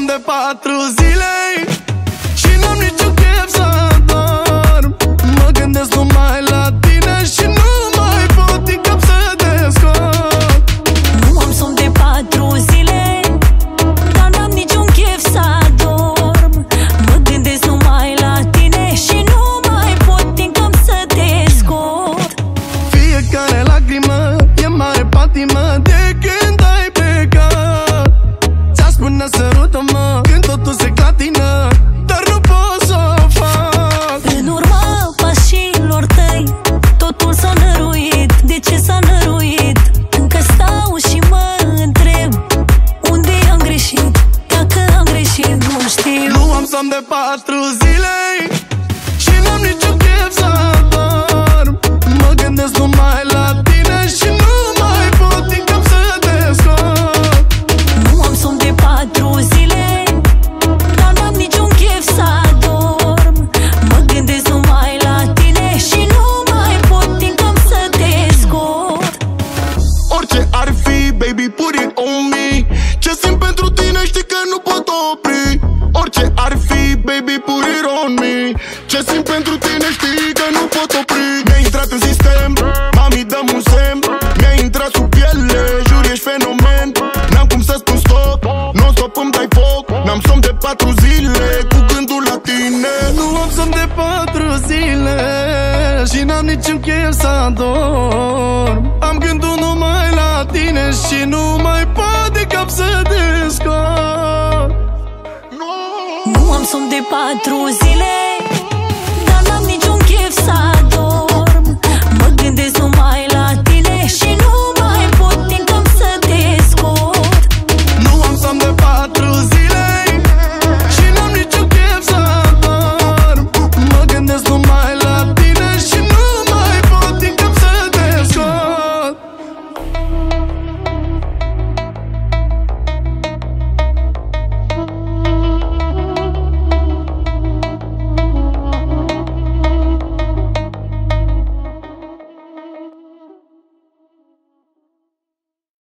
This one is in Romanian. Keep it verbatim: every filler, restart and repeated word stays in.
somn de patru zile și n-am niciun chef să dorm. Mă gândesc numai la tine și nu mai pot din cap să te scot. Nu am somn de patru zile, dar n-am niciun chef să dorm. Mă gândesc numai la tine și nu mai pot din cap să te scot. Fiecare lacrimă e mare patimă de când ai plecat. Ți-a spune sărută-mă când totul se clatină, dar nu pot să o fac. În urma pașilor tăi totul s-a năruit. De ce s-a năruit? Încă stau și mă întreb unde am greșit. Dacă am greșit nu știu. Nu am somn de patru zile și n-am niciun chef să dorm. Mă gândesc numai la tine și nu mai pot din cap să te scot. Nu am somn de patru zile, dar n-am niciun chef să dorm. Mă gândesc numai la tine și nu mai pot din cap să te scot. Orice ar fi, baby, put it on me. Ce simt pentru tine știi că nu pot opri. Orice ar fi, baby, put it on me. Ce simt pentru tine știi că nu pot opri. Mi-a intrat în sistem, mami, dăm un semn. Mi-a intrat sub piele, jur ești fenomen. N-am cum să spun stop, non-stop îmi dai foc. N-am somn de patru zile cu gândul la tine. Nu am somn de patru zile și n-am niciun chef să dorm. Am gândul numai la tine și nu mai pot de cap să te scot. Nu am somn de patru zile, dar n-am niciun chef să